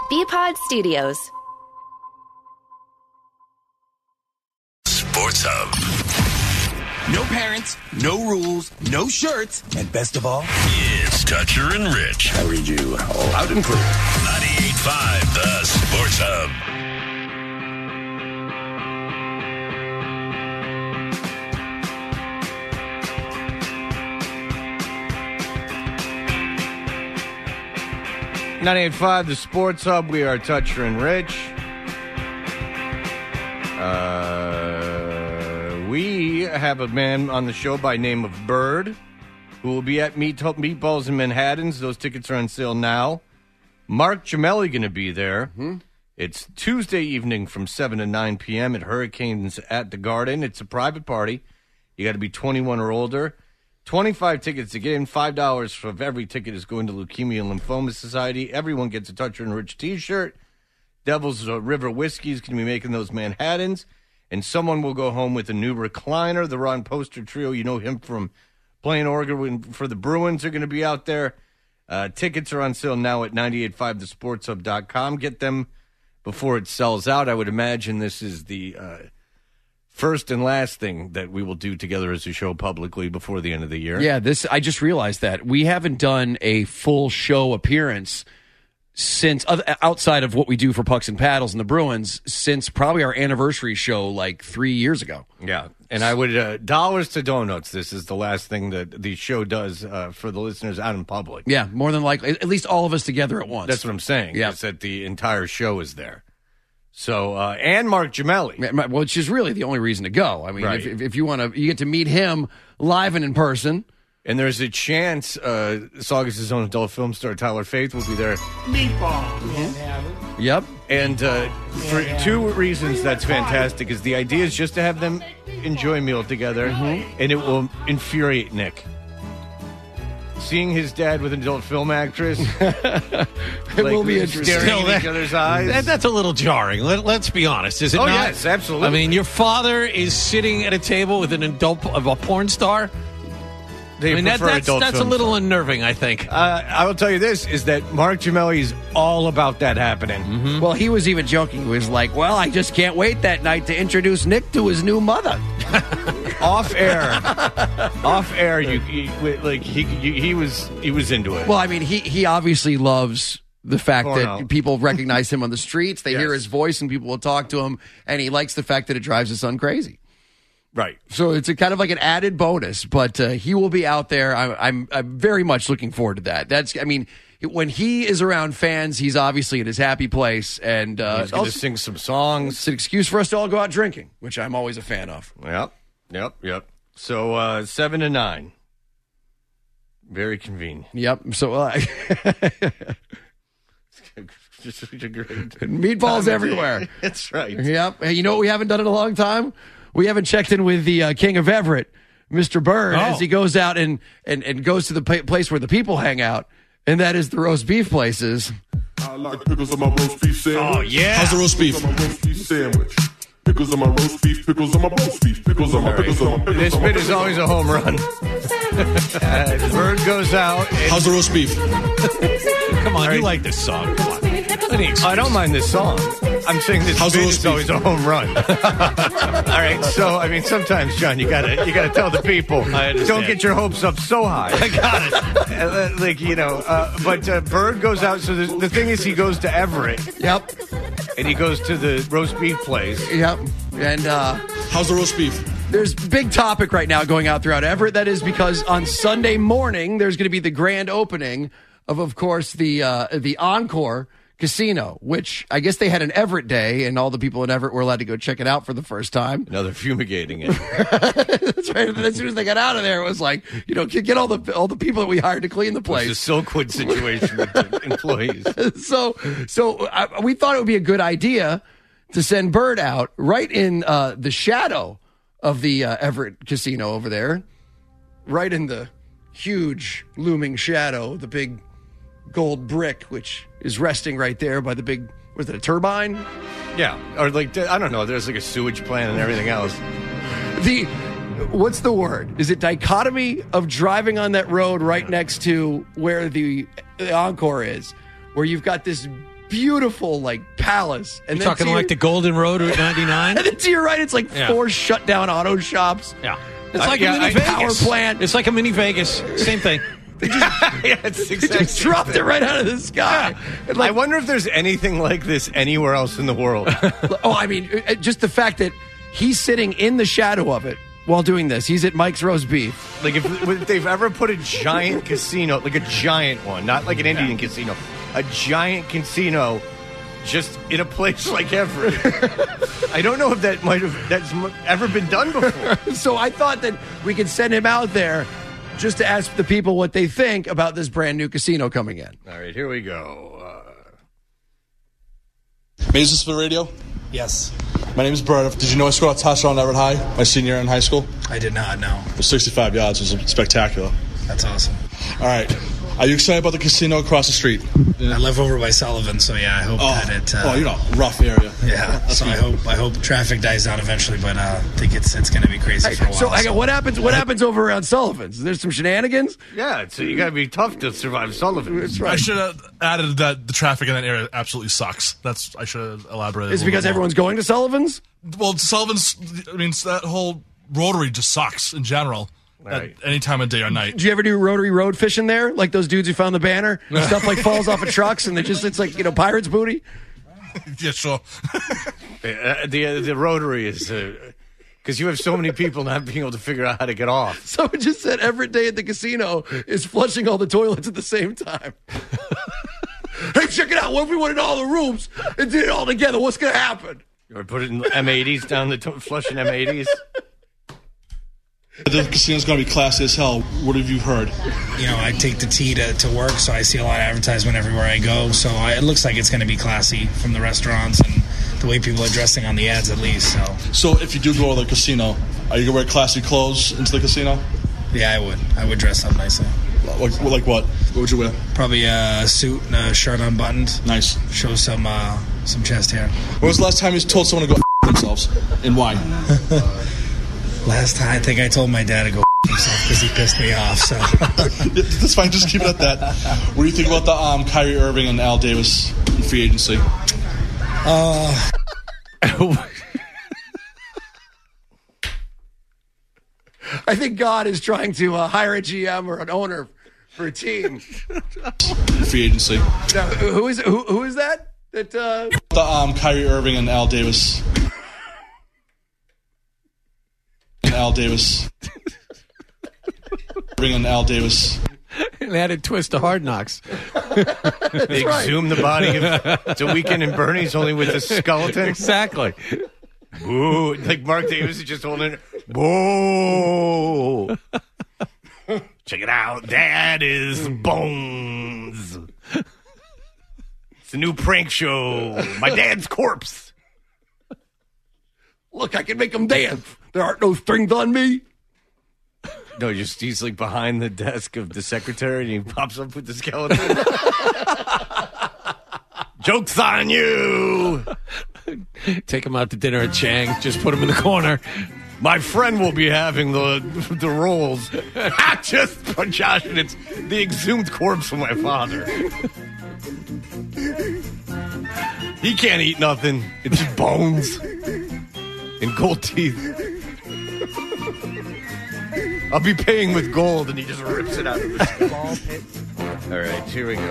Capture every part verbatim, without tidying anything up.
B-Pod Studios. Sports Hub. No parents, no rules, no shirts, and best of all, it's Toucher and Rich. I read you loud and clear. ninety-eight point five, the Sports Hub. ninety-eight point five, the Sports Hub. We are Toucher and Rich. Uh, we have a man on the show by name of Bird who will be at Meat- Meatballs in Manhattan's. Those tickets are on sale now. Mark Gemelli going to be there. Mm-hmm. It's Tuesday evening from seven to nine p.m. at Hurricanes at the Garden. It's a private party. You got to be twenty-one or older. twenty-five tickets to get in. five dollars for every ticket is going to Leukemia and Lymphoma Society. Everyone gets a Toucher and Rich t-shirt. Devil's uh, River Whiskey is going to be making those Manhattans. And someone will go home with a new recliner. The Ron Poster Trio, you know him from playing organ for the Bruins, are going to be out there. Uh, tickets are on sale now at ninety-eight point five the sports hub dot com. Get them before it sells out. I would imagine this is the uh, first and last thing that we will do together as a show publicly before the end of the year. Yeah, this I just realized that. We haven't done a full show appearance since, outside of what we do for Pucks and Paddles and the Bruins, since probably our anniversary show like three years ago. Yeah, and I would, uh, dollars to donuts, this is the last thing that the show does uh, for the listeners out in public. Yeah, more than likely. At least all of us together at once. That's what I'm saying, yeah. is that the entire show is there. So, uh, and Mark Gemelli. Which is really the only reason to go. I mean, right. if, if you want to, you get to meet him live and in person. And there's a chance uh, Saugus' own adult film star Tyler Faith will be there. Meatball. Mm-hmm. Yep. And uh, for two reasons that's fantastic is the idea is just to have them enjoy a meal together, mm-hmm. and it will infuriate Nick. Seeing his dad with an adult film actress, it like, will be interesting. staring in each other's eyes. That, that's a little jarring. Let, let's be honest, is it oh, not? Yes, absolutely. I mean, your father is sitting at a table with an adult of a porn star. They I mean, that, prefer that's, adult that's a film little star. unnerving, I think. Uh, I will tell you this, is that Mark Gemelli is all about that happening. Mm-hmm. Well, he was even joking. He was like, well, I just can't wait that night to introduce Nick to his new mother. Off air, off air, you, you like he, he he was he was into it. Well, I mean, he he obviously loves the fact Porno. that people recognize him on the streets. They Yes. hear his voice and people will talk to him, and he likes the fact that it drives his son crazy. Right. So it's a kind of like an added bonus, but uh, he will be out there. I, I'm I'm very much looking forward to that. That's I mean, when he is around fans, he's obviously in his happy place, and uh, He's going to sing some songs. It's an excuse for us to all go out drinking, which I'm always a fan of. Yep, yep, yep. So uh, seven to nine, very convenient. Yep. So uh, just such a great meatballs everywhere. That's right. Yep. Hey, you know what we haven't done in a long time? We haven't checked in with the uh, King of Everett, Mister Bird, oh. as he goes out and, and, and goes to the pa- place where the people hang out, and that is the roast beef places. I like pickles on my roast beef sandwich. Oh, yeah. How's the roast beef? Pickles on my roast beef sandwich. Pickles on my roast beef. Pickles on my roast beef. Pickles on my pickles on my pickles. This on my bit is always a home run. uh, Bird goes out. And How's the roast beef? Come on, right. you like this song. Come on. I don't mind this song. I'm saying this How's bit roast is beef? always a home run. All right, so I mean, sometimes, John, you gotta you gotta tell the people. I understand. Don't get your hopes up so high. I got it. Uh, like you know, uh, but uh, Bird goes out. So the, the thing is, he goes to Everett. Yep. And he goes to the roast beef place. Yep. And uh, How's the roast beef? there's big topic right now going out throughout Everett. That is because on Sunday morning there's going to be the grand opening of, of course, the uh, the Encore Casino, which I guess they had an Everett day, and all the people in Everett were allowed to go check it out for the first time. Now they're fumigating it. That's right. And as soon as they got out of there, it was like, you know, get all the all the people that we hired to clean the place. It's a Silkwood situation with the employees. So, so I, we thought it would be a good idea to send Bird out right in uh, the shadow of the uh, Everett Casino over there, right in the huge looming shadow, the big gold brick, which is resting right there by the big, was it a turbine? Yeah, or like, I don't know, there's like a sewage plant and everything else. The, what's the word? Is it dichotomy of driving on that road right next to where the, the Encore is, where you've got this beautiful like palace. And You're then talking to like your, the Golden Road Route ninety-nine? And then to your right, it's like Yeah. four shut down auto shops. Yeah. It's Uh, like yeah, a mini I- Vegas. power plant. It's like a mini Vegas. Same thing. yeah, it's They exactly just dropped it right out of the sky. And, I like, wonder if there's anything like this anywhere else in the world. oh, I mean, uh, just the fact that he's sitting in the shadow of it while doing this. He's at Mike's Roast Beef. Like if, if they've ever put a giant casino, like a giant one, not like an Indian casino, a giant casino, just in a place like Everett. I don't know if that might have that's m- ever been done before. So I thought that we could send him out there just to ask the people what they think about this brand new casino coming in. All right, here we go. Is this for the radio? Yes. My name is Bert. Did you know I scored a touchdown at Everett High my senior year in high school? I did not know. It was sixty-five yards. It was spectacular. That's awesome. All right. Are you excited about the casino across the street? I live over by Sullivan, so yeah, I hope Oh, that it. Uh, oh you know, rough area. Yeah, so I hope I hope traffic dies down eventually, but uh, I think it's it's going to be crazy for a while. So, I got, what happens? What happens over around Sullivan's? There's some shenanigans. Yeah, so you got to be tough to survive Sullivan. That's I right. should have added that the traffic in that area absolutely sucks. That's I should have elaborated. Is a it because little bit everyone's going to Sullivan's? more. Well, Sullivan's. I mean, that whole rotary just sucks in general. Right. At any time of day or night. Did you ever do rotary road fishing there? Like those dudes who found the banner? Stuff like falls off of trucks and it just it's like, you know, pirate's booty? Yeah, sure. Uh, the the rotary is because uh, you have so many people not being able to figure out how to get off. Someone just said every day at the casino is flushing all the toilets at the same time. Hey, check it out. What if we went in all the rooms and did it all together? What's going to happen? Or put it in M eighties down the to- flushing M eighties. The casino's going to be classy as hell. What have you heard? You know, I take the T to, to work, so I see a lot of advertisement everywhere I go. So I, it looks like it's going to be classy from the restaurants and the way people are dressing on the ads, at least. So So if you do go to the casino, are you going to wear classy clothes into the casino? yeah, I would. I would dress up nicely. Like, like what? What would you wear? Probably a suit and a shirt unbuttoned. Nice. Show some uh, some chest hair. When was the last time you told someone to go f- themselves? And why? Last time, I think I told my dad to go f- himself because he pissed me off. So That's fine. Just keep it at that. What do you think about the um, Kyrie Irving and Al Davis in free agency? uh, I think God is trying to uh, hire a G M or an owner for a team. Free agency. Now, who is who, who is that? That uh... The um, Kyrie Irving and Al Davis. And Al Davis. Irving and Al Davis. An added twist to Hard Knocks. They exhume the body of it's a Weekend in Bernie's only with the skeleton. Exactly. Boo! Like Mark Davis is just holding it. Boo! Check it out. That is Bones. It's a new prank show. My dad's corpse. Look, I can make them dance. There aren't no strings on me. No, just he's like behind the desk of the secretary and he pops up with the skeleton. Joke's on you. Take him out to dinner at Chang. Just put him in the corner. My friend will be having the the rolls. Not just for Josh, and it's the exhumed corpse of my father. He can't eat nothing. It's just bones and gold teeth. I'll be paying with gold, and he just rips it out of the ball pit. All right, here we go.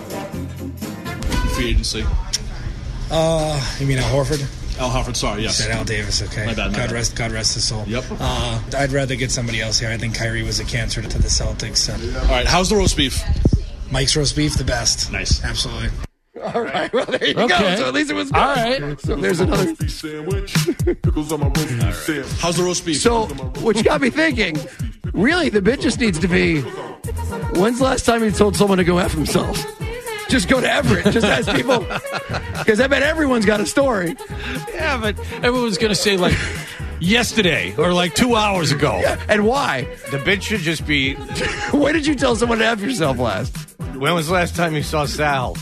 Free agency. uh, you mean Al Horford? Al Horford, sorry, yes. Said Al Davis. Okay. My bad, my God bad. rest. God rest his soul. Yep. Uh, I'd rather get somebody else here. I think Kyrie was a cancer to the Celtics. So. All right, how's the roast beef? Mike's roast beef, the best. Nice. Absolutely. All right, well, there you Okay. go. So at least it was good. All right. So there's another. Roast beef sandwich. Pickles on my roast beef sandwich. How's the roast beef? So, what you got me thinking, really, the bit just needs to be, when's the last time you told someone to go F themselves? Just go to Everett. Just ask people. Because I bet everyone's got a story. Yeah, but everyone's going to say, like, yesterday or like two hours ago. Yeah, and why? The bit should just be, When did you tell someone to F yourself last? when was the last time you saw Sal?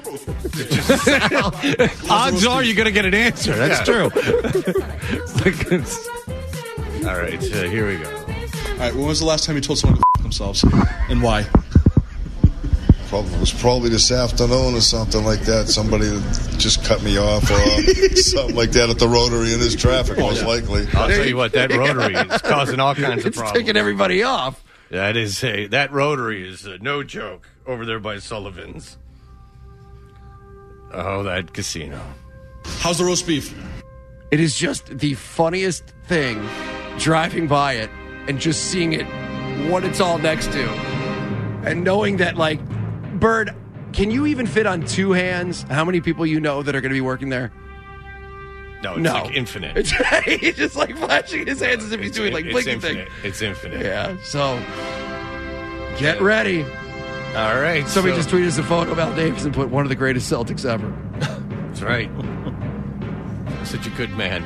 Odds are you're going to get an answer. That's Yeah. true. Like, it's- All right, uh, here we go. All right, when was the last time you told someone to f- themselves? And why? Probably, it was probably this afternoon or something like that. Somebody just cut me off or something like that at the Rotary in this traffic, most likely. I'll tell you what, that Rotary is causing all kinds of It's problems. taking everybody off. That is a that Rotary is a no joke over there by Sullivan's. Oh, that casino. How's the roast beef? It is just the funniest thing driving by it and just seeing it, what it's all next to. And knowing that, like, Bird, can you even fit on two hands how many people you know that are going to be working there? No, it's No. like infinite. It's, he's just like flashing his hands as if he's It's doing in- like it's blinking infinite. thing. It's infinite. Yeah, so get ready. All right. Somebody so- just tweeted us a photo of Al Davis and put one of the greatest Celtics ever. That's right. Such a good man.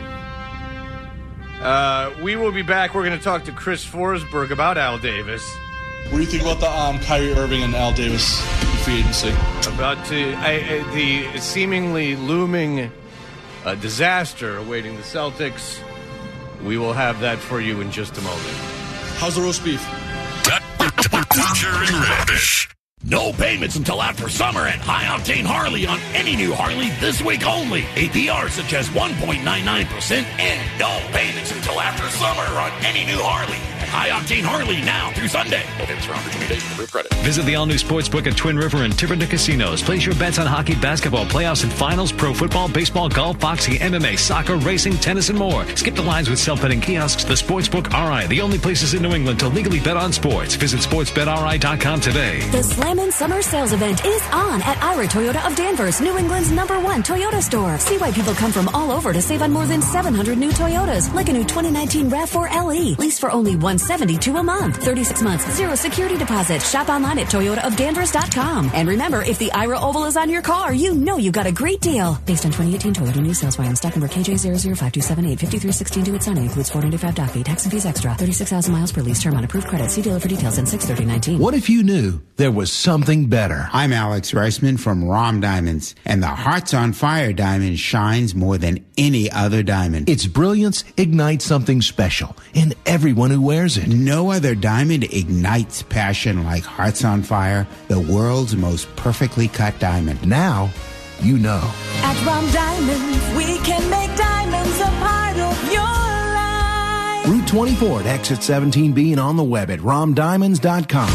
Uh, we will be back. We're going to talk to Chris Forsberg about Al Davis. What do you think about the um, Kyrie Irving and Al Davis free agency? About to, I, I, the seemingly looming uh, disaster awaiting the Celtics. We will have that for you in just a moment. How's the roast beef? Dutcher and Rich. No payments until after summer at High Octane Harley on any new Harley this week only. A P R such as one point nine nine percent and no payments until after summer on any new Harley. At High Octane Harley now through Sunday. No payments for twenty days with approved credit. Visit the all-new sportsbook at Twin River and Tiverton Casinos. Place your bets on hockey, basketball, playoffs and finals, pro football, baseball, golf, boxing, M M A, soccer, racing, tennis, and more. Skip the lines with self-betting kiosks. The Sportsbook R I, the only places in New England to legally bet on sports. Visit sports bet R I dot com today. The Slammin' Summer Sales Event is on at Ira Toyota of Danvers, New England's number one Toyota store. See why people come from all over to save on more than seven hundred new Toyotas, like a new twenty nineteen RAV four L E, leased for only one hundred seventy-two dollars a month. thirty-six months, zero security deposit. Shop online at toyota of danvers dot com. And remember, if the Ira Oval is on your car, you know you got a great deal. Based on twenty eighteen Toyota new sales volume, stock number K J zero zero five two seven eight, fifty-three sixteen to its signing, includes four ninety-five dock fee, tax and fees extra. thirty-six thousand miles per lease term on approved credit. See dealer for details in six thirty nineteen. What if you knew there was something better? I'm Alex Reisman from Rom Diamonds, and the Hearts on Fire diamond shines more than any other diamond. Its brilliance ignites something special in everyone who wears it. No other diamond ignites passion like Hearts on Fire, the world's most perfectly cut diamond. Now, you know. At Rom Diamonds, we can make diamonds a part of your life. Route twenty-four at exit seventeen B and on the web at rom diamonds dot com.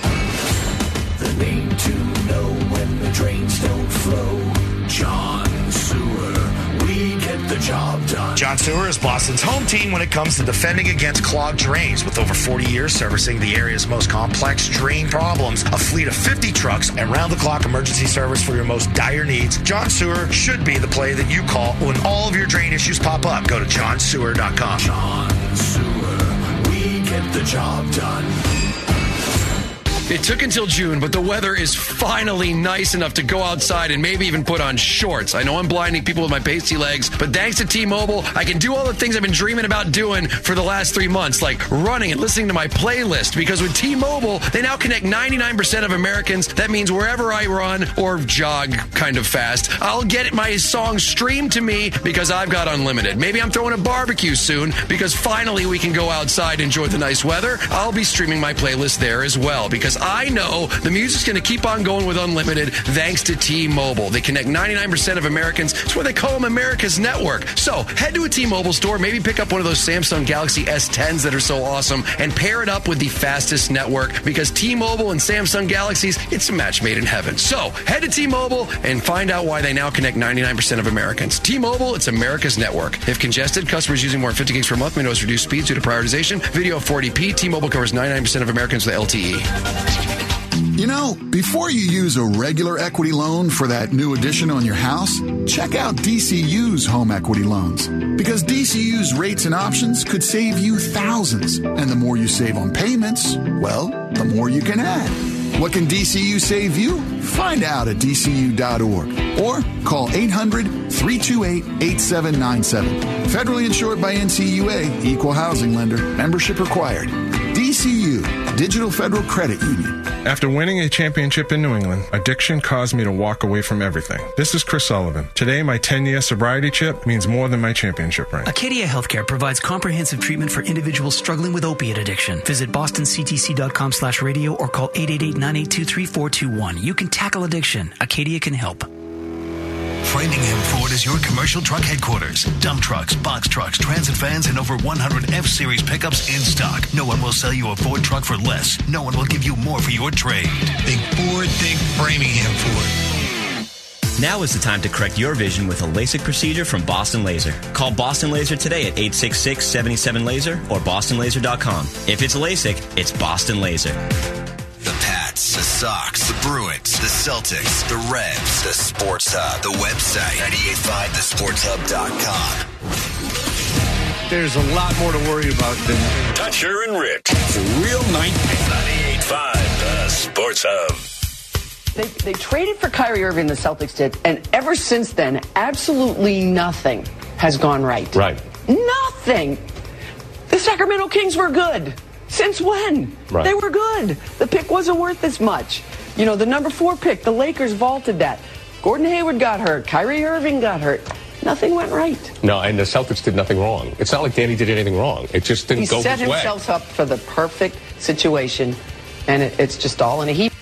The name to know when the drains don't flow. John Sewer. We get the job done. John Sewer is Boston's home team when it comes to defending against clogged drains. With over forty years servicing the area's most complex drain problems, a fleet of fifty trucks, and round-the-clock emergency service for your most dire needs, John Sewer should be the play that you call when all of your drain issues pop up. Go to john sewer dot com. John Sewer. We get the job done. It took until June, but the weather is finally nice enough to go outside and maybe even put on shorts. I know I'm blinding people with my pasty legs, but thanks to T-Mobile, I can do all the things I've been dreaming about doing for the last three months, like running and listening to my playlist, because with T-Mobile, they now connect ninety-nine percent of Americans. That means wherever I run or jog kind of fast, I'll get my song streamed to me because I've got unlimited. Maybe I'm throwing a barbecue soon because finally we can go outside and enjoy the nice weather. I'll be streaming my playlist there as well because I know the music's going to keep on going with unlimited thanks to T-Mobile. They connect ninety-nine percent of Americans. It's where they call them America's network. So head to a T-Mobile store, maybe pick up one of those Samsung Galaxy S tens that are so awesome, and pair it up with the fastest network because T-Mobile and Samsung Galaxies, it's a match made in heaven. So head to T-Mobile and find out why they now connect ninety-nine percent of Americans. T-Mobile, it's America's network. If congested, customers using more than fifty gigs per month may notice reduced speeds due to prioritization. Video forty p. T-Mobile covers ninety-nine percent of Americans with L T E. You know, before you use a regular equity loan for that new addition on your house, check out D C U's home equity loans. Because D C U's rates and options could save you thousands. And the more you save on payments, well, the more you can add. What can D C U save you? Find out at D C U dot org or call eight hundred, three two eight, eight seven nine seven. Federally insured by N C U A, Equal Housing Lender. Membership required. D C U, Digital Federal Credit Union. After winning a championship in New England, addiction caused me to walk away from everything. This is Chris Sullivan. Today, my ten-year sobriety chip means more than my championship ring. Acadia Healthcare provides comprehensive treatment for individuals struggling with opiate addiction. Visit boston c t c dot com slash radio or call eight eight eight, nine eight two, three four two one. You can tackle addiction. Acadia can help. Framingham Ford is your commercial truck headquarters. Dump trucks, box trucks, transit vans, and over one hundred F-Series pickups in stock. No one will sell you a Ford truck for less. No one will give you more for your trade. Think Ford, think Framingham Ford. Now is the time to correct your vision with a LASIK procedure from Boston Laser. Call Boston Laser today at eight six six, seven seven, laser or boston laser dot com. If it's LASIK, it's Boston Laser. The Pats, the Sox, the Bruins, the Celtics, the Reds, the Sports Hub, the website, ninety-eight point five the sports hub dot com. There's a lot more to worry about than Toucher and Rich. It's a real night. ninety-eight point five the Sports Hub. They, they traded for Kyrie Irving, the Celtics did, and ever since then, absolutely nothing has gone right. Right. Nothing. The Sacramento Kings were good. Since when? Right. They were good. The pick wasn't worth this much. You know, the number four pick, the Lakers vaulted that. Gordon Hayward got hurt. Kyrie Irving got hurt. Nothing went right. No, and the Celtics did nothing wrong. It's not like Danny did anything wrong. It just didn't he go his way. He set himself up for the perfect situation, and it, it's just all in a heap.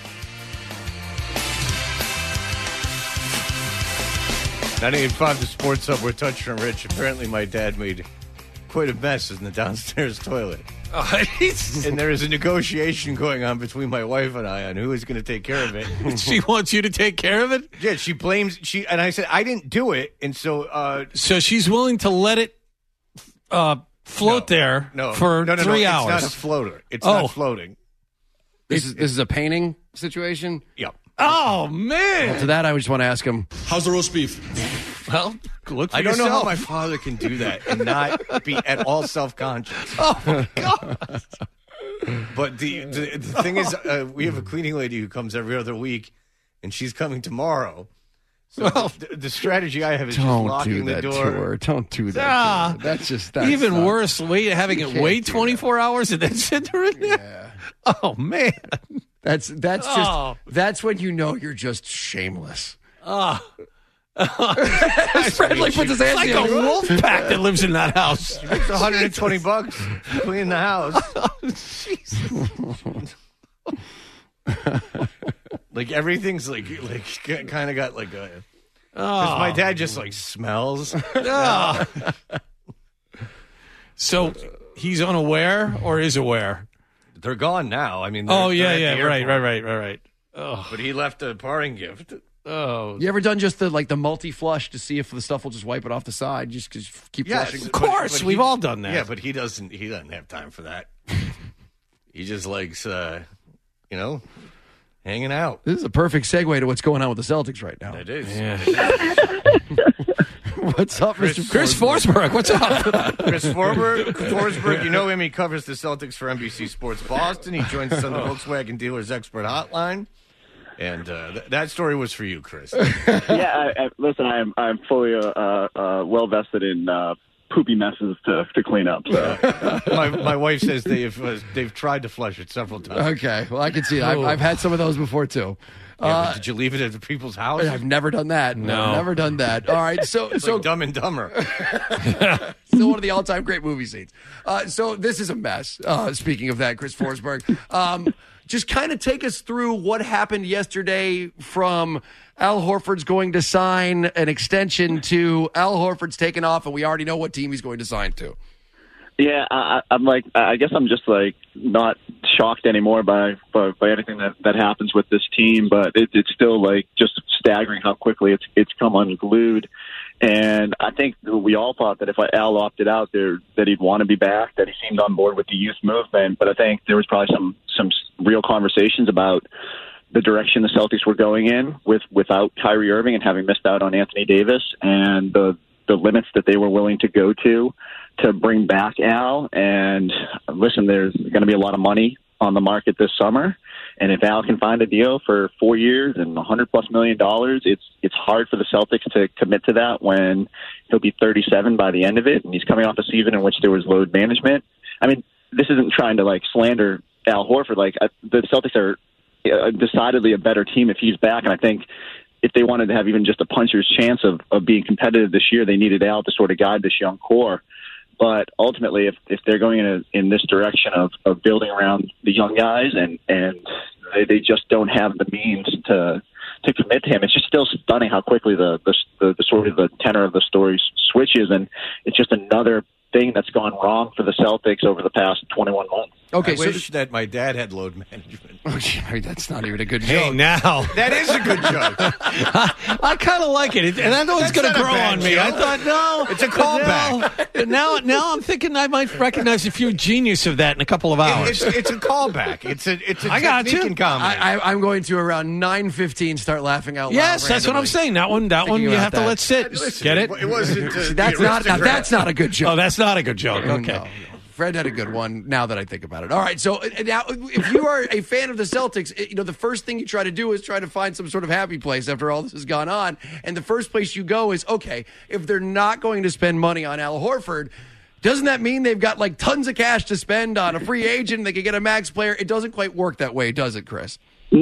ninety-eight point five the Sports Hub. We're Toucher and Rich. Apparently my dad made quite a mess in the downstairs toilet. Oh, and there is a negotiation going on between my wife and I on who is going to take care of it. She wants you to take care of it? Yeah, she blames she and I said I didn't do it, and so uh, so she's willing to let it uh, float no, there no, for no, no, three no, hours. It's not a floater. It's oh. not floating. This is this is a painting situation. Yeah. Oh man! To that, I just want to ask him, how's the roast beef? Well, look for I don't yourself. know how my father can do that and not be at all self-conscious. Oh my god! But the, the the thing is, uh, we have a cleaning lady who comes every other week, and she's coming tomorrow. So well, the, the strategy I have is don't just locking do that the door. to her. Don't do that. Ah, to her. That's just that's even not, worse. Wait, having it wait twenty-four hours and then send her in there. Yeah. Oh man, that's that's just oh. that's when you know you're just shameless. Oh. Fred like puts his hands like in a wolf pack that lives in that house. It's one hundred twenty bucks to clean the house. Oh, like everything's like like kind of got like a. Because oh. my dad just like smells. Oh. So he's unaware or is aware? They're gone now. I mean, they're, oh yeah, they're yeah, right, right, right, right, right. Oh. But he left a parting gift. Oh, you ever done just the like the multi flush to see if the stuff will just wipe it off the side? Just, just keep yes, flushing. Of course, but, but we've he, all done that. Yeah, but he doesn't. He doesn't have time for that. He just likes, uh, you know, hanging out. This is a perfect segue to what's going on with the Celtics right now. It is. Yeah. What's up, Chris, Mister Chris Forsberg? What's up? Chris Forsberg, Forsberg, you know him. He covers the Celtics for N B C Sports Boston. He joins us on the Volkswagen Dealers Expert Hotline. And uh, th- that story was for you, Chris. yeah, I, I, listen, I'm I'm fully uh, uh, well vested in uh, poopy messes to to clean up. So. my my wife says they've uh, they've tried to flush it several times. Okay, well I can see that. I've, I've had some of those before too. Yeah, uh, but did you leave it at the people's house? I've never done that. No, I've never done that. All right, so it's so like Dumb and Dumber. Still one of the all-time great movie scenes. Uh, so this is a mess. Uh, speaking of that, Chris Forsberg, um, just kind of take us through what happened yesterday from Al Horford's going to sign an extension to Al Horford's taking off, and we already know what team he's going to sign to. Yeah, I, I'm like, I guess I'm just like not shocked anymore by by, by anything that, that happens with this team, but it, it's still like just staggering how quickly it's it's come unglued. And I think we all thought that if Al opted out there, that he'd want to be back, that he seemed on board with the youth movement. But I think there was probably some some real conversations about the direction the Celtics were going in with without Kyrie Irving and having missed out on Anthony Davis and the the limits that they were willing to go to to bring back Al. And listen, there's going to be a lot of money on the market this summer. And if Al can find a deal for four years and one hundred plus million dollars, it's it's hard for the Celtics to commit to that when he'll be thirty-seven by the end of it. And he's coming off a season in which there was load management. I mean, this isn't trying to like slander Al Horford. Like I, the Celtics are uh, decidedly a better team if he's back. And I think if they wanted to have even just a puncher's chance of, of being competitive this year, they needed Al to sort of guide this young core. But ultimately, if, if they're going in, a, in this direction of, of building around the young guys and, and they, they just don't have the means to to commit to him, it's just still stunning how quickly the, the, the, the sort of the tenor of the story switches. And it's just another thing that's gone wrong for the Celtics over the past twenty-one months. Okay, I so wish that my dad had load management. Oh, yeah, that's not even a good joke. Hey, now. That is a good joke. I, I kind of like it. And I know it's going to grow on me. Joke. I thought, no. It's a callback. Now, now, now I'm thinking I might recognize a few genius of that in a couple of hours. It's, it's a callback. It's a, it's a I got technique you. in comedy. I, I, I'm going to around nine fifteen start laughing out loud. Yes, that's what I'm saying. That one, that one you have that. to let sit. Listen, Get it? It wasn't. Uh, See, that's not now, that's not a good joke. Oh, that's not a good joke. Okay. No, no. Fred had a good one now that I think about it. All right, so now if you are a fan of the Celtics, you know, the first thing you try to do is try to find some sort of happy place after all this has gone on. And the first place you go is, okay, if they're not going to spend money on Al Horford, doesn't that mean they've got like tons of cash to spend on a free agent? They could get a max player. It doesn't quite work that way, does it, Chris?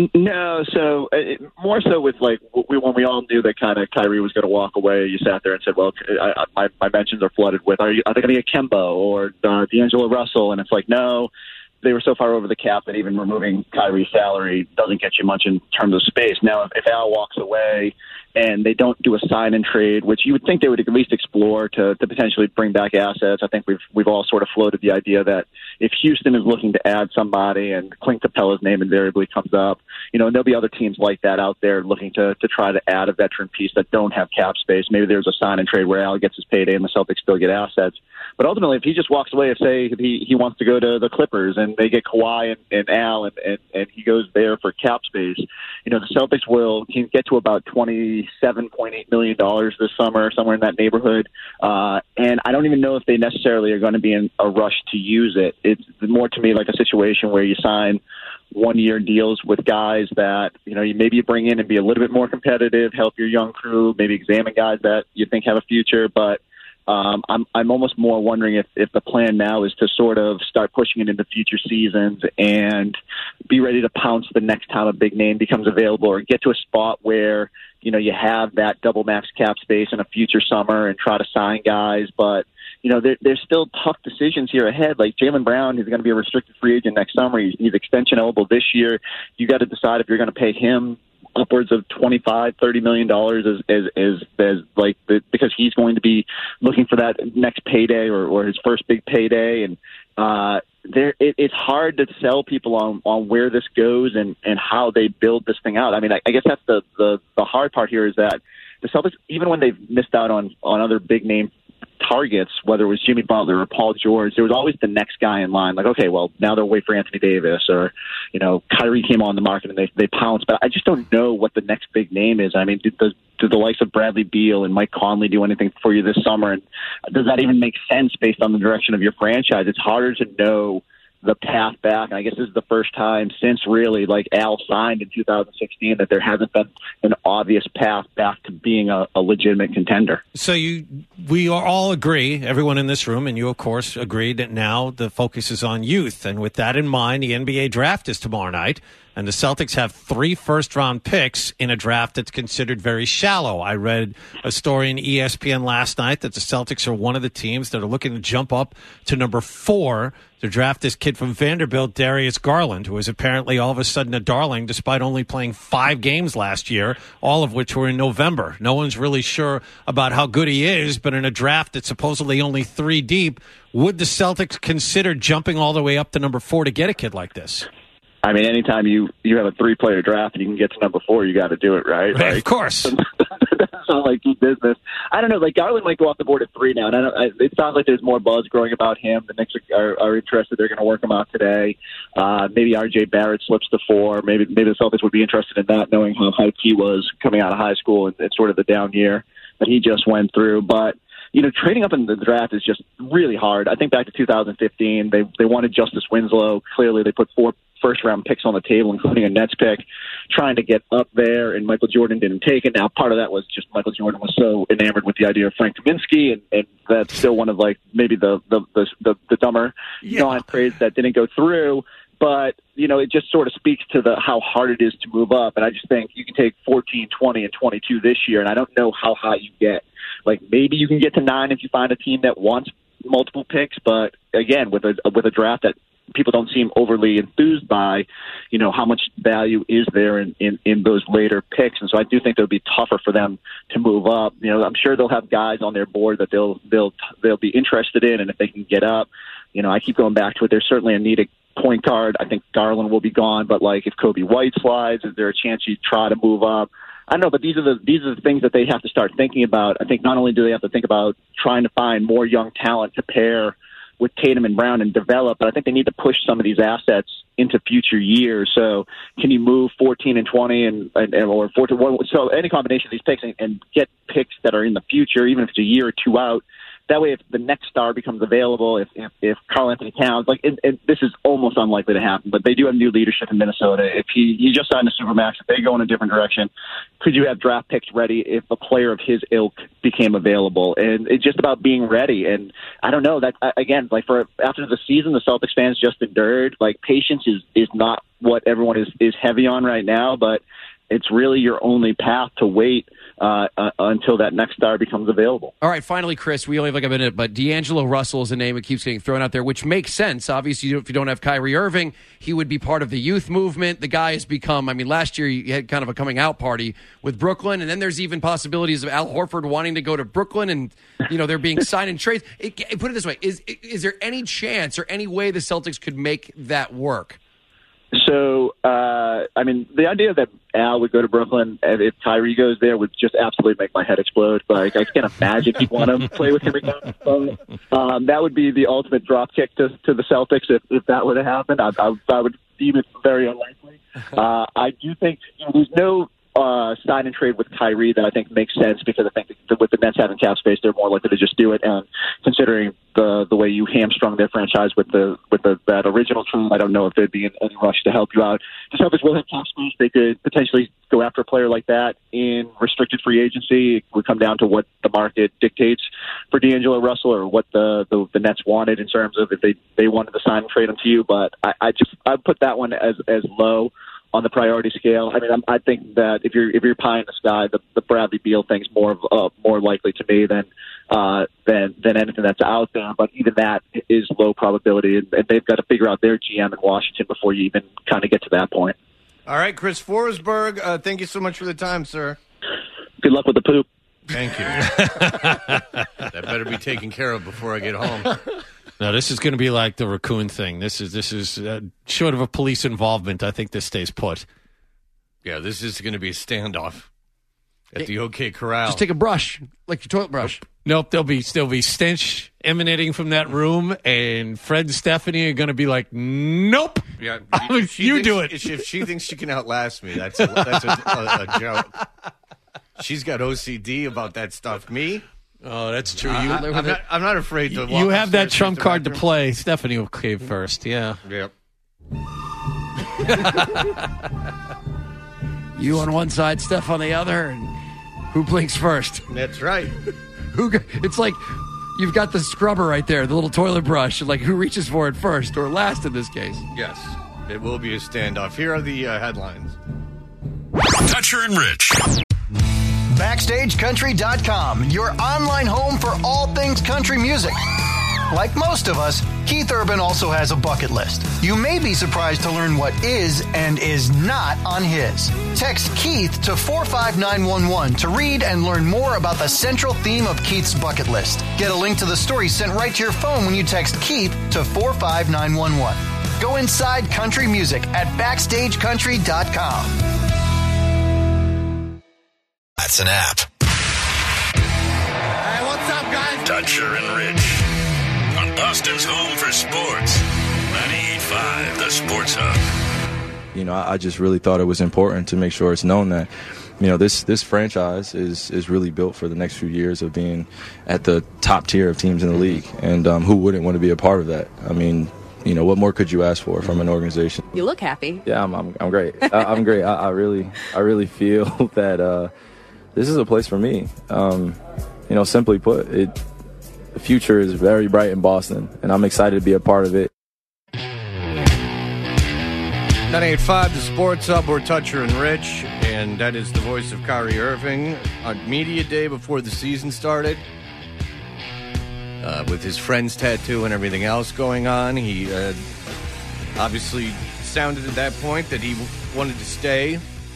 No, so uh, more so with like we, when we all knew that kind of Kyrie was going to walk away, you sat there and said, "Well, I, I, my my mentions are flooded with are, you, are they going to get Kemba or uh, D'Angelo Russell?" And it's like, no, they were so far over the cap that even removing Kyrie's salary doesn't get you much in terms of space. Now, if, if Al walks away and they don't do a sign and trade, which you would think they would at least explore to, to potentially bring back assets. I think we've we've all sort of floated the idea that if Houston is looking to add somebody and Clint Capella's name invariably comes up, you know, and there'll be other teams like that out there looking to, to try to add a veteran piece that don't have cap space. Maybe there's a sign and trade where Al gets his payday and the Celtics still get assets. But ultimately, if he just walks away and say he, he wants to go to the Clippers and they get Kawhi and, and Al and, and, and he goes there for cap space, you know, the Celtics will can get to about twenty-seven point eight million dollars this summer, somewhere in that neighborhood. Uh, and I don't even know if they necessarily are going to be in a rush to use it. It's more to me like a situation where you sign one-year deals with guys that, you know, you maybe you bring in and be a little bit more competitive, help your young crew, maybe examine guys that you think have a future. But um, I'm I'm almost more wondering if, if the plan now is to sort of start pushing it into future seasons and be ready to pounce the next time a big name becomes available, or get to a spot where, you know, you have that double max cap space in a future summer and try to sign guys. But, you know, there, there's still tough decisions here ahead. Like Jaylen Brown is going to be a restricted free agent next summer. He's, he's extension eligible this year. You got to decide if you're going to pay him upwards of twenty-five, thirty million dollars as, as, as, as like, the, because he's going to be looking for that next payday or, or his first big payday. And, uh, there, it, it's hard to sell people on, on where this goes and, and how they build this thing out. I mean, I, I guess that's the, the, the hard part here is that the Celtics, even when they've missed out on, on other big name targets, whether it was Jimmy Butler or Paul George, there was always the next guy in line. Like, okay, well, now they'll wait for Anthony Davis, or, you know, Kyrie came on the market and they they pounced. But I just don't know what the next big name is. I mean, do, does, do the likes of Bradley Beal and Mike Conley do anything for you this summer? And does that even make sense based on the direction of your franchise? It's harder to know the path back. And I guess this is the first time since really like Al signed in two thousand sixteen that there hasn't been an obvious path back to being a, a legitimate contender. So you, we all agree, everyone in this room, and you of course agreed that now the focus is on youth. And with that in mind, the N B A draft is tomorrow night. And the Celtics have three first-round picks in a draft that's considered very shallow. I read a story in E S P N last night that the Celtics are one of the teams that are looking to jump up to number four to draft this kid from Vanderbilt, Darius Garland, who is apparently all of a sudden a darling despite only playing five games last year, all of which were in November. No one's really sure about how good he is, but in a draft that's supposedly only three deep, would the Celtics consider jumping all the way up to number four to get a kid like this? I mean, anytime you, you have a three-player draft and you can get to number four, you got to do it, right? Right, like, of course. That's not like good business. I don't know. Like Garland might go off the board at three now, and I don't, I, it sounds like there's more buzz growing about him. The Knicks are, are interested; they're going to work him out today. Uh, maybe R J Barrett slips to four. Maybe maybe the Celtics would be interested in that, knowing how hyped he was coming out of high school and, and sort of the down year that he just went through. But you know, trading up in the draft is just really hard. I think back to two thousand fifteen, they they wanted Justice Winslow. Clearly, they put four first-round picks on the table, including a Nets pick, trying to get up there, and Michael Jordan didn't take it. Now, part of that was just Michael Jordan was so enamored with the idea of Frank Kaminsky, and, and that's still one of, like, maybe the the the, the, the dumber yeah. non-trades that didn't go through. but, you know, it just sort of speaks to the how hard it is to move up. And I just think you can take fourteen, twenty, and twenty-two this year, and I don't know how high you get. Like, maybe you can get to nine if you find a team that wants multiple picks, but, again, with a with a draft that people don't seem overly enthused by, you know, how much value is there in, in, in those later picks. And so I do think it would be tougher for them to move up. You know, I'm sure they'll have guys on their board that they'll they'll they'll be interested in, and if they can get up, you know, I keep going back to it. There's certainly a needed point guard. I think Garland will be gone, but like if Kobe White slides, is there a chance you try to move up? I don't know, but these are the these are the things that they have to start thinking about. I think not only do they have to think about trying to find more young talent to pair with Tatum and Brown and develop, but I think they need to push some of these assets into future years. So can you move fourteen and twenty and, and or fourteen, so any combination of these picks and, and get picks that are in the future, even if it's a year or two out. That way, if the next star becomes available, if if, if Karl Anthony Towns, like it, it, this is almost unlikely to happen, but they do have new leadership in Minnesota. If he, he just signed a Supermax, if they go in a different direction, could you have draft picks ready if a player of his ilk became available? And it's just about being ready. And I don't know that again, like for after the season, the Celtics fans just endured. Like patience is is not what everyone is is heavy on right now, but it's really your only path to wait uh, uh, until that next star becomes available. All right, finally, Chris, we only have like a minute, but D'Angelo Russell is a name that keeps getting thrown out there, which makes sense. Obviously, if you don't have Kyrie Irving, he would be part of the youth movement. The guy has become, I mean, last year he had kind of a coming out party with Brooklyn, and then there's even possibilities of Al Horford wanting to go to Brooklyn, and, you know, they're being signed in trades. It, it, put it this way, is is there any chance or any way the Celtics could make that work? So, uh, I mean, the idea that Al would go to Brooklyn and if Kyrie goes there would just absolutely make my head explode. Like, I can't imagine he'd want to play with him again. So, um, that would be the ultimate drop kick to, to the Celtics if, if that would have happened. I, I, I would deem it very unlikely. Uh, I do think you know, there's no uh, sign and trade with Kyrie that I think makes sense because I think that with the Nets having cap space, they're more likely to just do it. And considering the the way you hamstrung their franchise with the with the, that original trade, I don't know if there'd be any rush to help you out. The Celtics will have cap space. They could potentially go after a player like that in restricted free agency. It would come down to what the market dictates for D'Angelo Russell or what the, the, the Nets wanted in terms of if they, they wanted to sign and trade him to you. But I, I just I put that one as as low on the priority scale. I mean, I'm, I think that if you're if you're pie in the sky, the, the Bradley Beal thing's more uh, more likely to me than uh, than than anything that's out there. But even that is low probability, and, and they've got to figure out their G M in Washington before you even kind of get to that point. All right, Chris Forsberg, uh, thank you so much for the time, sir. Good luck with the poop. Thank you. That better be taken care of before I get home. No, this is going to be like the raccoon thing. This is this is uh, short of a police involvement. I think this stays put. Yeah, this is going to be a standoff at the OK Corral. Just take a brush, like your toilet brush. Nope, there'll be still be stench emanating from that room, and Fred and Stephanie are going to be like, "Nope, yeah, you, you thinks, do it." If she thinks she can outlast me, that's a, that's a, a, a joke. She's got O C D about that stuff. Me. Oh, that's true. Uh, You, I, I'm, not, I'm not afraid to walk you have that upstairs trump the card to bathroom. play. Stephanie will cave first. Yeah. Yep. You on one side, Steph on the other, and who blinks first? That's right. Who? It's like you've got the scrubber right there, the little toilet brush. Like who reaches for it first or last in this case? Yes, it will be a standoff. Here are the uh, headlines. Toucher and Rich. Backstage Country dot com, your online home for all things country music. Like most of us, Keith Urban also has a bucket list. You may be surprised to learn what is and is not on his. Text Keith to four five nine one one to read and learn more about the central theme of Keith's bucket list. Get a link to the story sent right to your phone when you text Keith to four five nine one one. Go inside country music at Backstage Country dot com. That's an app. Hey, what's up, guys? Toucher and Rich on Boston's home for sports. ninety-eight point five, the Sports Hub. You know, I, I just really thought it was important to make sure it's known that, you know, this this franchise is is really built for the next few years of being at the top tier of teams in the league. And um, who wouldn't want to be a part of that? I mean, you know, what more could you ask for from an organization? You look happy. Yeah, I'm I'm, I'm great. I, I'm great. I, I really I really feel that uh, this is a place for me. Um, you know, simply put, it the future is very bright in Boston, and I'm excited to be a part of it. nine eight five, the Sports Hub, we're Toucher and Rich, and that is the voice of Kyrie Irving on media day before the season started. Uh, with his friend's tattoo and everything else going on, he uh, obviously sounded at that point that he wanted to stay.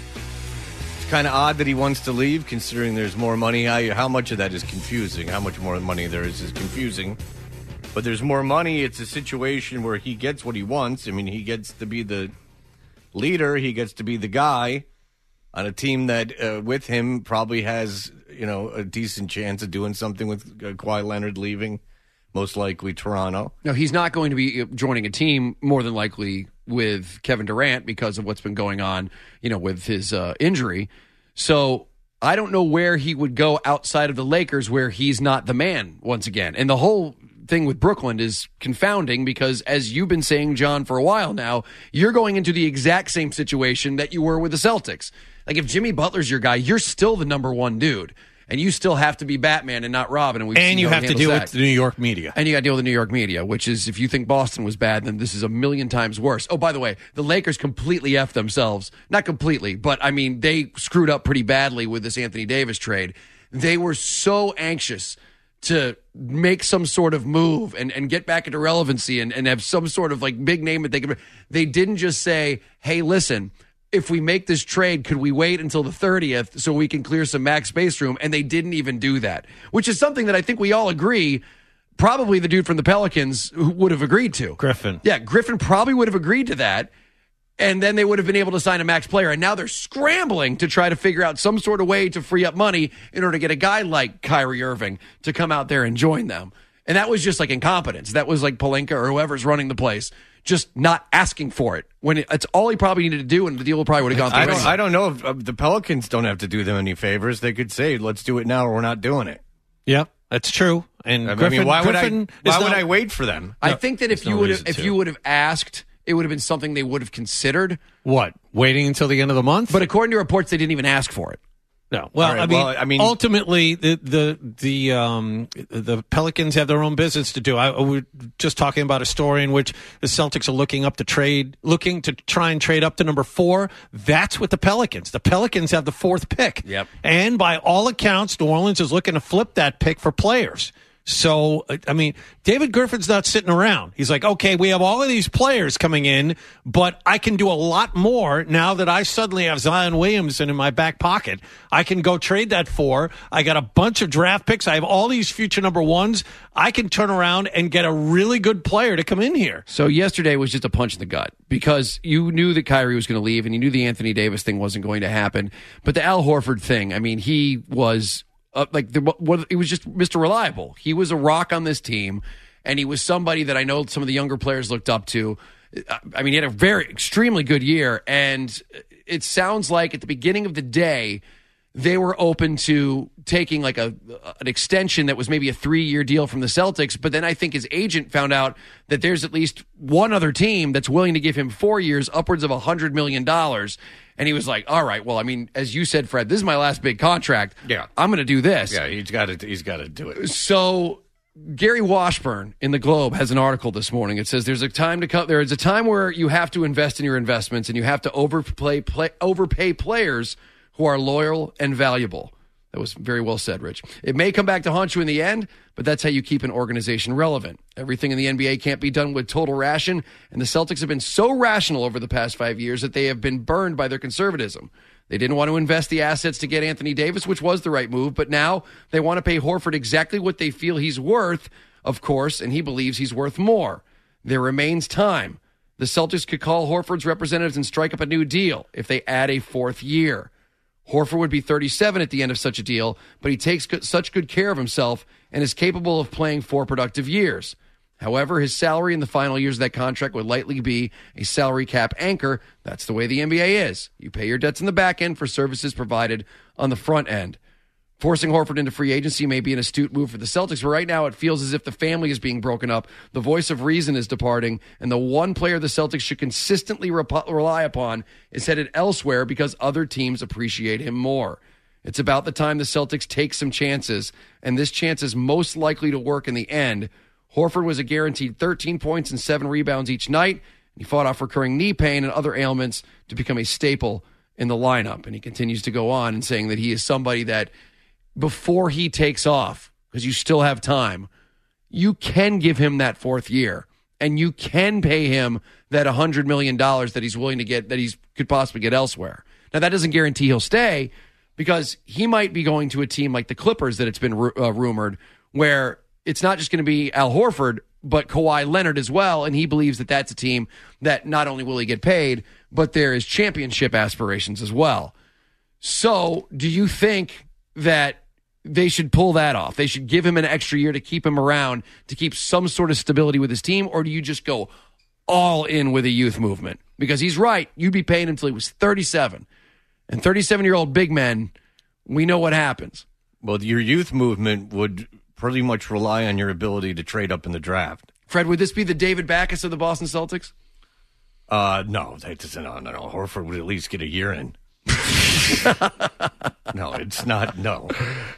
It's kind of odd that he wants to leave, considering there's more money. How, how much of that is confusing? How much more money there is is confusing. But there's more money. It's a situation where he gets what he wants. I mean, he gets to be the leader. He gets to be the guy on a team that, uh, with him, probably has, you know, a decent chance of doing something with uh, Kawhi Leonard leaving, most likely Toronto. No, he's not going to be joining a team more than likely with Kevin Durant because of what's been going on, you know, with his uh, injury. So I don't know where he would go outside of the Lakers where he's not the man once again. And the whole thing with Brooklyn is confounding because, as you've been saying, John, for a while now, you're going into the exact same situation that you were with the Celtics. Like, if Jimmy Butler's your guy, you're still the number one dude. And you still have to be Batman and not Robin. And, we've and you have to deal that. with the New York media. And you got to deal with the New York media, which is, if you think Boston was bad, then this is a million times worse. Oh, by the way, the Lakers completely effed themselves. Not completely, but, I mean, they screwed up pretty badly with this Anthony Davis trade. They were so anxious to make some sort of move and, and get back into relevancy and, and have some sort of, like, big name that they could. They didn't just say, hey, listen, if we make this trade, could we wait until the thirtieth so we can clear some max space room? And they didn't even do that, which is something that I think we all agree probably the dude from the Pelicans would have agreed to. Griffin. Yeah, Griffin probably would have agreed to that, and then they would have been able to sign a max player. And now they're scrambling to try to figure out some sort of way to free up money in order to get a guy like Kyrie Irving to come out there and join them. And that was just like incompetence. That was like Pelinka or whoever's running the place just not asking for it when it, it's all he probably needed to do, and the deal probably would have gone through. I don't, anyway. I don't know if uh, the Pelicans don't have to do them any favors. They could say, let's do it now or we're not doing it. Yeah, that's true. And I Griffin, mean, why Griffin would I, why would not, I wait for them? I No, think that if there's no you would have, reason if to. you would have asked, it would have been something they would have considered. What? Waiting until the end of the month? But according to reports, they didn't even ask for it. No. Well, Right, I mean, well, I mean- ultimately, the the the um, the Pelicans have their own business to do. I, I was just talking about a story in which the Celtics are looking up to trade, looking to try and trade up to number four. That's with the Pelicans. The Pelicans have the fourth pick. Yep. And by all accounts, New Orleans is looking to flip that pick for players. So, I mean, David Griffin's not sitting around. He's like, okay, we have all of these players coming in, but I can do a lot more now that I suddenly have Zion Williamson in my back pocket. I can go trade that for. I got a bunch of draft picks. I have all these future number ones. I can turn around and get a really good player to come in here. So yesterday was just a punch in the gut because you knew that Kyrie was going to leave and you knew the Anthony Davis thing wasn't going to happen. But the Al Horford thing, I mean, he was... Uh, like the, what, it was just Mister Reliable. He was a rock on this team, and he was somebody that I know some of the younger players looked up to. I mean, he had a very extremely good year, and it sounds like at the beginning of the day they were open to taking like a an extension that was maybe a three-year deal from the Celtics. But then I think his agent found out that there's at least one other team that's willing to give him four years, upwards of one hundred million dollars. And he was like, all right, well, I mean, as you said, Fred, this is my last big contract. Yeah. I'm going to do this. Yeah, he's got to he's got to do it. So Gary Washburn in the Globe has an article this morning. It says there's a time to come. There is a time where you have to invest in your investments and you have to overplay, play, overpay players who are loyal and valuable. That was very well said, Rich. It may come back to haunt you in the end, but that's how you keep an organization relevant. Everything in the N B A can't be done with total ration, and the Celtics have been so rational over the past five years that they have been burned by their conservatism. They didn't want to invest the assets to get Anthony Davis, which was the right move, but now they want to pay Horford exactly what they feel he's worth, of course, and he believes he's worth more. There remains time. The Celtics could call Horford's representatives and strike up a new deal if they add a fourth year. Horford would be thirty-seven at the end of such a deal, but he takes good, such good care of himself and is capable of playing four productive years. However, his salary in the final years of that contract would likely be a salary cap anchor. That's the way the N B A is. You pay your debts in the back end for services provided on the front end. Forcing Horford into free agency may be an astute move for the Celtics, but right now it feels as if the family is being broken up, the voice of reason is departing, and the one player the Celtics should consistently rep- rely upon is headed elsewhere because other teams appreciate him more. It's about the time the Celtics take some chances, and this chance is most likely to work in the end. Horford was a guaranteed thirteen points and seven rebounds each night, He fought off recurring knee pain and other ailments to become a staple in the lineup. And he continues to go on and saying that he is somebody that before he takes off, because you still have time, you can give him that fourth year and you can pay him that one hundred million dollars that he's willing to get, that he could possibly get elsewhere. Now, that doesn't guarantee he'll stay because he might be going to a team like the Clippers that it's been uh, rumored, where it's not just going to be Al Horford, but Kawhi Leonard as well, and he believes that that's a team that not only will he get paid, but there is championship aspirations as well. So do you think that they should pull that off? They should give him an extra year to keep him around, to keep some sort of stability with his team, or do you just go all in with a youth movement? Because he's right. You'd be paying him until he was thirty-seven. And thirty-seven-year-old big men, we know what happens. Well, your youth movement would pretty much rely on your ability to trade up in the draft. Fred, would this be the David Backus of the Boston Celtics? Uh, no, that's, no, no, no. Horford would at least get a year in. No, it's not. No,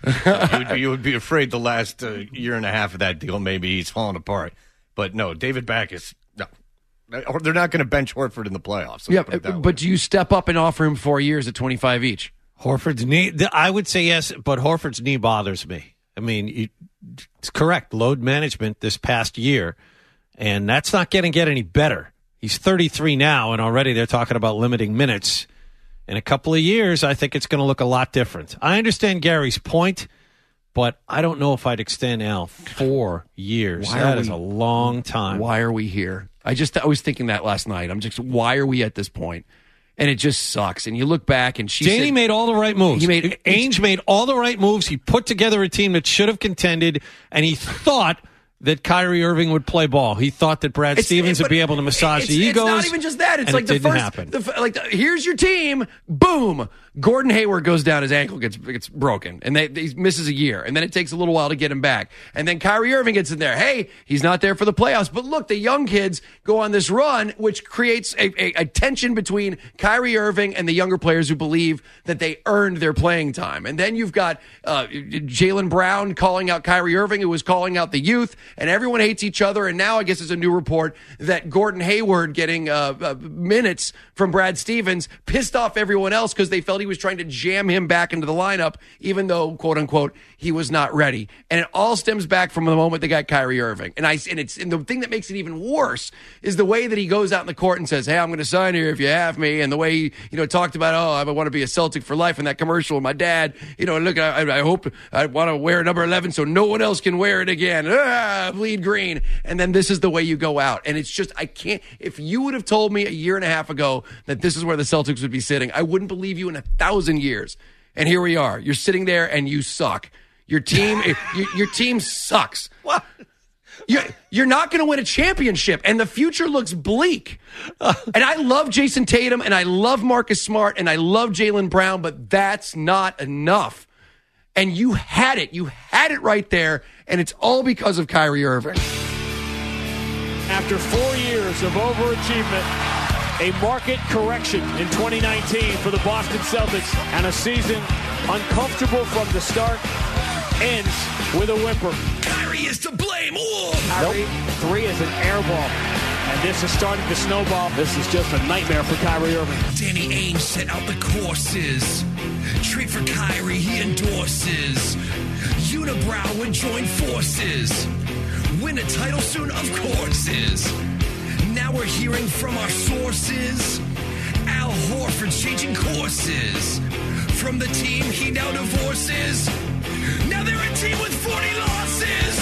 you would, be, you would be afraid the last uh, year and a half of that deal maybe he's falling apart. But no, David Backus, no, they're not going to bench Horford in the playoffs. Yeah, but do you step up and offer him four years at twenty-five each? Horford's knee, I would say yes, but Horford's knee bothers me. I mean, you, it's correct. Load management this past year, and that's not going to get any better. He's thirty-three now, and already they're talking about limiting minutes. In a couple of years, I think it's going to look a lot different. I understand Gary's point, but I don't know if I'd extend Al four years. Why that we, is a long time. Why are we here? I just I was thinking that last night. I'm just, why are we at this point? And it just sucks. And you look back, and she Danny said, made all the right moves. He made Ainge made all the right moves. He put together a team that should have contended, and he thought that Kyrie Irving would play ball. He thought that Brad It's- Stevens it- would be able to massage it's, the egos. It's not even just that. It's and like it the didn't first, happen. the, like the, here's your team. Boom. Gordon Hayward goes down. His ankle gets gets broken, and they, he misses a year. And then it takes a little while to get him back. And then Kyrie Irving gets in there. Hey, he's not there for the playoffs. But look, the young kids go on this run, which creates a, a, a tension between Kyrie Irving and the younger players who believe that they earned their playing time. And then you've got uh, Jaylen Brown calling out Kyrie Irving, who was calling out the youth, and everyone hates each other. And now I guess there's a new report that Gordon Hayward getting uh, uh, minutes from Brad Stevens pissed off everyone else because they felt he was trying to jam him back into the lineup, even though, quote unquote, he was not ready. And it all stems back from the moment they got Kyrie Irving. And I and it's and the thing that makes it even worse is the way that he goes out in the court and says, "Hey, I'm going to sign here if you have me." And the way he, you know, talked about, "Oh, I want to be a Celtic for life," in that commercial with my dad. You know, look, I, I hope I want to wear number eleven so no one else can wear it again. Ah, bleed green. And then this is the way you go out. And it's just, I can't. If you would have told me a year and a half ago that this is where the Celtics would be sitting, I wouldn't believe you in a thousand years. And here we are. You're sitting there and you suck. Your team, your, your team sucks. What? You're, you're not going to win a championship, and the future looks bleak. And I love Jason Tatum, and I love Marcus Smart, and I love Jaylen Brown, but that's not enough. And you had it. You had it right there, and it's all because of Kyrie Irving. After four years of overachievement, a market correction in twenty nineteen for the Boston Celtics, and a season uncomfortable from the start ends with a whimper. Kyrie is to blame. Ooh. Kyrie, three is an air ball, and this is starting to snowball. This is just a nightmare for Kyrie Irving. Danny Ainge set out the courses. Trade for Kyrie, he endorses. Unibrow would join forces. Win a title soon, of course is. Now we're hearing from our sources. Al Horford changing courses. From the team he now divorces. Now they're a team with forty losses.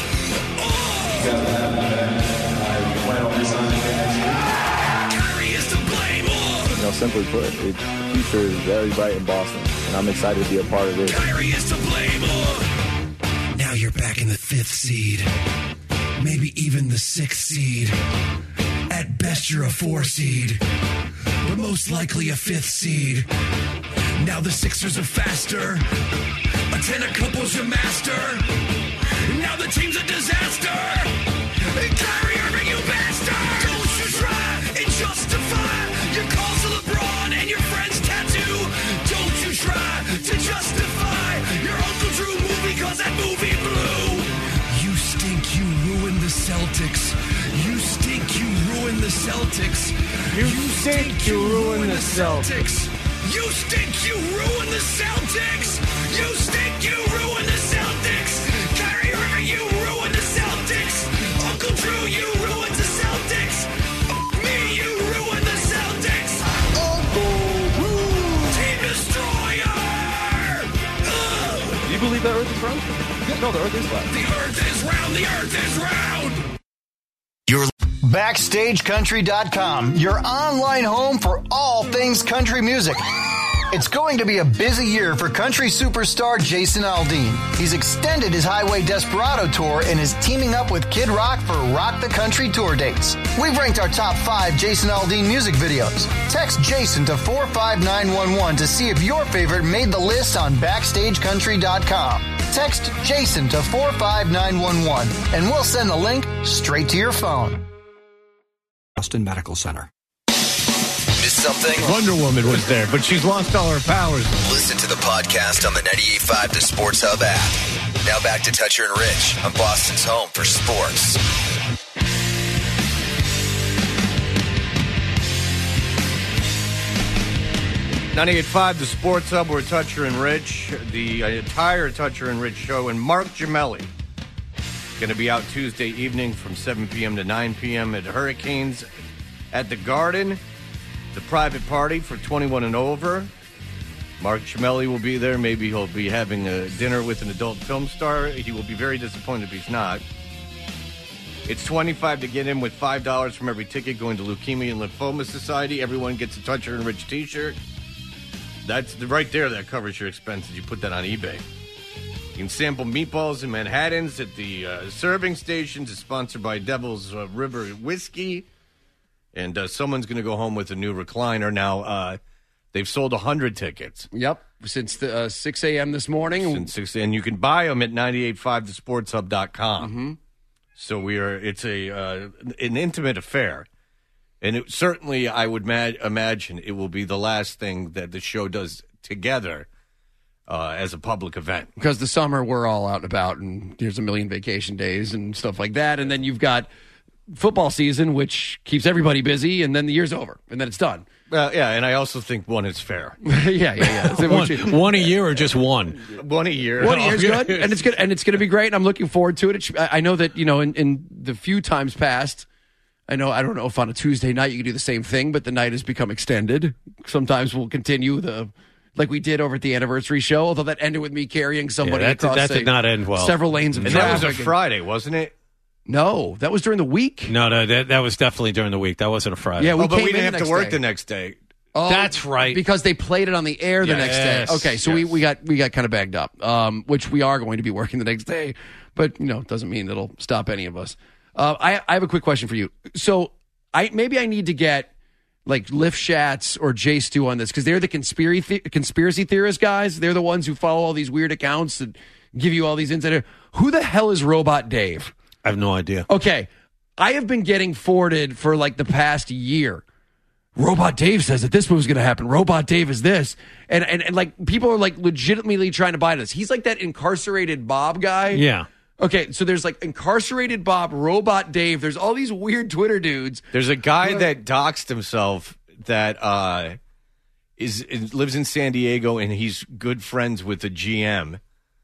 Kyrie is to blame. You know, simply put, it, the future is very bright in Boston, and I'm excited to be a part of it. Kyrie is to blame. Now you're back in the fifth seed. Maybe even the sixth seed. At best you're a four seed, but most likely a fifth seed. Now the Sixers are faster. A ten a couple's your master. Now the team's a disaster. Kyrie Irving, you bastard! Don't you try and justify your calls to LeBron and your friend's tattoo. Don't you try to justify your Uncle Drew movie, cause that movie blew. You stink, you ruined the Celtics. You stink, you ruined the Celtics. You stink, you ruin the Celtics. You stink, you ruin the Celtics. You stink, you ruin the Celtics. Kyrie Irving, you ruin the Celtics. Uncle Drew, you ruined the Celtics. Fuck me, you ruined the Celtics. Uncle Drew, Team Destroyer. Ugh. Do you believe the Earth is round? No, the Earth is flat. The Earth is round. The Earth is round. You're Backstage Country dot com, your online home for all things country music. It's going to be a busy year for country superstar Jason Aldean. He's extended his Highway Desperado tour and is teaming up with Kid Rock for Rock the Country tour dates. We've ranked our top five Jason Aldean music videos. Text Jason to four five nine one one to see if your favorite made the list on Backstage Country dot com. Text Jason to four five nine one one and we'll send the link straight to your phone. Boston Medical Center. Missed something? Wonder Woman was there, but she's lost all her powers. Listen to the podcast on the ninety-eight point five The Sports Hub app. Now back to Toucher and Rich on Boston's home for sports. ninety-eight point five The Sports Hub, we're Toucher and Rich. The entire Toucher and Rich show, and Mark Gemelli going to be out Tuesday evening from seven p.m. to nine p.m. at Hurricanes at the Garden. The private party for twenty-one and over. Mark Gemelli will be there. Maybe he'll be having a dinner with an adult film star. He will be very disappointed if he's not. It's twenty-five dollars to get in with five dollars from every ticket going to Leukemia and Lymphoma Society. Everyone gets a Toucher and Rich t-shirt. That's the, right there. That covers your expenses. You put that on eBay. You can sample meatballs in Manhattans at the uh, serving stations. It's sponsored by Devil's uh, River Whiskey. And uh, someone's going to go home with a new recliner. Now, uh, they've sold one hundred tickets. Yep, since the, uh, six a.m. this morning. Since six, and you can buy them at ninety-eight point five the sports hub dot com. Mm-hmm. So we are. It's a uh, an intimate affair. And it, certainly, I would ma- imagine it will be the last thing that the show does together. Uh, as a public event. Because the summer, we're all out and about, and there's a million vacation days and stuff like that. And then you've got football season, which keeps everybody busy, and then the year's over, and then it's done. Well, yeah, and I also think one is fair. yeah, yeah, yeah. So one, one a year or just one? One a year. One a year is good, and it's good, and it's going to be great, and I'm looking forward to it. I know that, you know, in, in the few times past, I know, I don't know if on a Tuesday night you can do the same thing, but the night has become extended. Sometimes we'll continue the... like we did over at the anniversary show, although that ended with me carrying somebody yeah, that, across that a, did not end well. several lanes of and traffic. That was a Friday, wasn't it? No, that was during the week. No, no, that, that was definitely during the week. That wasn't a Friday. Yeah, we oh, but came we didn't in have the to work day. the next day. Oh, that's right. Because they played it on the air the yes, next day. Okay, so yes. we, we got we got kind of bagged up, um, which we are going to be working the next day, but you know, it doesn't mean it'll stop any of us. Uh, I, I have a quick question for you. So I maybe I need to get like Lift Schatz or Jay Stu on this, because they're the conspiracy the- conspiracy theorist guys. They're the ones who follow all these weird accounts and give you all these insider. Who the hell is Robot Dave? I have no idea. Okay, I have been getting forwarded for like the past year. Robot Dave says that this move's going to happen. Robot Dave is this. And, and and like people are like legitimately trying to buy this. He's like that incarcerated Bob guy. Yeah. Okay, so there's like incarcerated Bob, Robot Dave. There's all these weird Twitter dudes. There's a guy that doxed himself that uh, is, is lives in San Diego, and he's good friends with the G M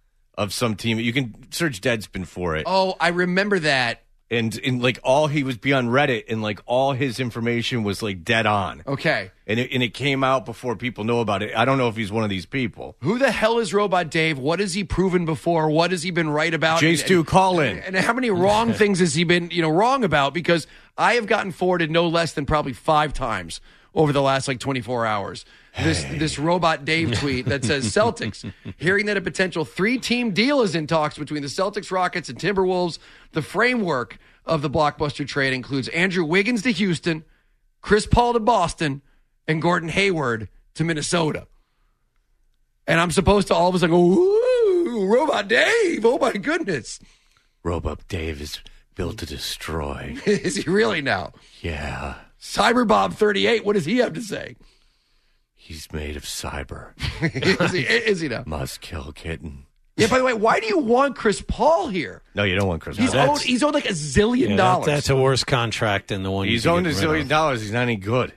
of some team. You can search Deadspin for it. Oh, I remember that. And and like all he was be on Reddit, and like all his information was like dead on. Okay. And it, and it came out before people know about it. I don't know if he's one of these people. Who the hell is Robot Dave? What has he proven before? What has he been right about? Jay And- Stu, and- call in. And how many wrong things has he been, you know, wrong about? Because I have gotten forwarded no less than probably five times over the last like twenty-four hours. This this Robot Dave tweet that says Celtics, hearing that a potential three-team deal is in talks between the Celtics, Rockets, and Timberwolves. The framework of the blockbuster trade includes Andrew Wiggins to Houston, Chris Paul to Boston, and Gordon Hayward to Minnesota. And I'm supposed to all of a sudden go, ooh, Robot Dave, oh my goodness. Robot Dave is built to destroy. Is he really now? Yeah. Cyberbob thirty-eight, what does he have to say? He's made of cyber. is, he, is he now? Must kill kitten. Yeah, by the way, why do you want Chris Paul here? No, you don't want Chris He's Paul. owed, he's owed like a zillion Yeah, dollars. that, that's a worse contract than the one He's you owned a get rid zillion of. dollars. He's not any good.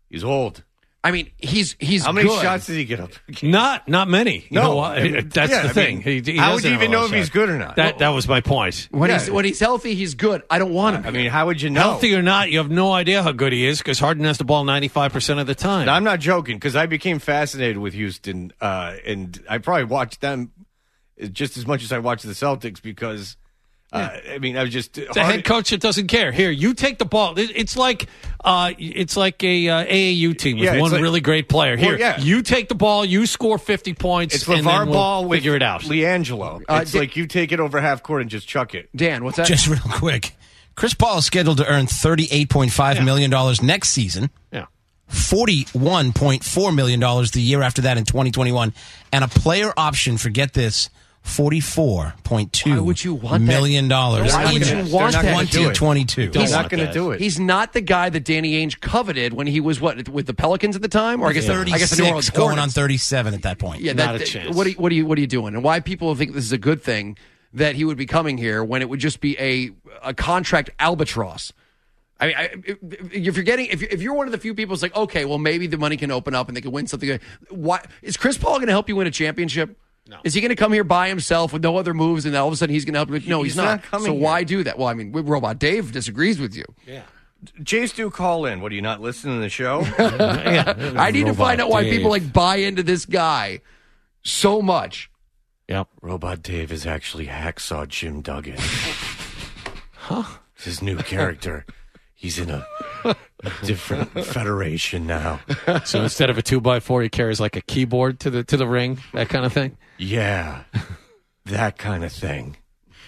He's old. I mean, he's he's How many good. shots did he get up? Not not many. You No. know what? I mean, That's yeah, the I thing. mean, he, he how would doesn't you have even a lot know of if he's shots. good or not? That that was my point. When Yeah. he's when he's healthy, he's good. I don't want him. I mean, how would you know? Healthy or not, you have no idea how good he is because Harden has the ball ninety-five percent of the time. Now, I'm not joking because I became fascinated with Houston, uh, and I probably watched them just as much as I watched the Celtics because, uh, I mean, I was just It's a head coach that doesn't care. Here, you take the ball. It- It's like uh, it's like a uh, A A U team with Yeah, it's one like- really great player. Here, Well, yeah. you take the ball, you score fifty points. It's and then LeVar we'll Ball with figure it out. LiAngelo. Uh, it's Dan- like you take it over half court and just chuck it. Dan, what's that? Just real quick. Chris Paul is scheduled to earn thirty-eight point five million dollars next season. Yeah. forty-one point four million dollars the year after that in twenty twenty-one. And a player option, forget this, forty-four point two Why would you want that? million dollars. Why would you want that? twenty twenty-two. They're He's not going to do it. He's not the guy that Danny Ainge coveted when he was what with the Pelicans at the time, or I guess the, I guess the New Orleans thirty-six going on Hornets. thirty-seven at that point. Yeah, Not that, a chance. What are, you, what are you what are you doing? And why people think this is a good thing that he would be coming here when it would just be a a contract albatross? I mean, I, if you're getting if you're, if you're one of the few people, it's like okay, well maybe the money can open up and they can win something. Why is Chris Paul going to help you win a championship? No. Is he going to come here by himself with no other moves, and then all of a sudden he's going to help you? No, he's, He's not. not coming so here. why do that? Well, I mean, Robot Dave disagrees with you. Yeah. Jace, do call in. What, are you not listening to the show? yeah. I need to Robot find out why Dave. people like buy into this guy so much. Yep. Robot Dave is actually Hacksaw Jim Duggan. Huh? It's his new character. He's in a, a different federation now. So instead of a two by four, he carries like a keyboard to the to the ring, that kind of thing. Yeah, that kind of thing.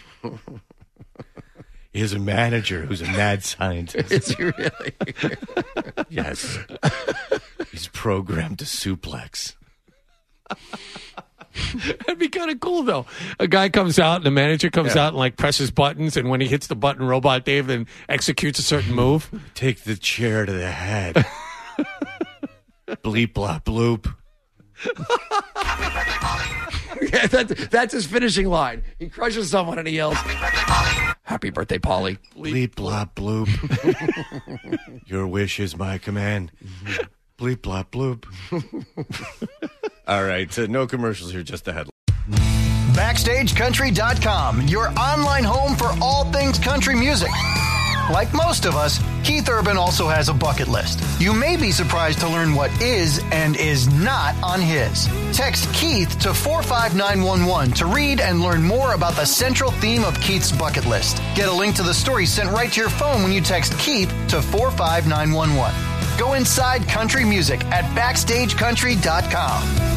He has a manager who's a mad scientist. Is he really? Yes. He's programmed to suplex. That'd be kind of cool, though. A guy comes out and the manager comes Yeah. out and like presses buttons, and when he hits the button, Robot Dave then executes a certain move. Take the chair to the head. Bleep, blop, bloop. Yeah, that, that's his finishing line. He crushes someone and he yells, "Happy birthday, Polly!" Bleep, blop, bloop. Your wish is my command. Bleep, blop, bloop. All right, so no commercials here, just the headline. Backstage Country dot com, your online home for all things country music. Like most of us, Keith Urban also has a bucket list. You may be surprised to learn what is and is not on his. Text Keith to four five nine one one to read and learn more about the central theme of Keith's bucket list. Get a link to the story sent right to your phone when you text Keith to four five nine one one. Go inside country music at Backstage Country dot com.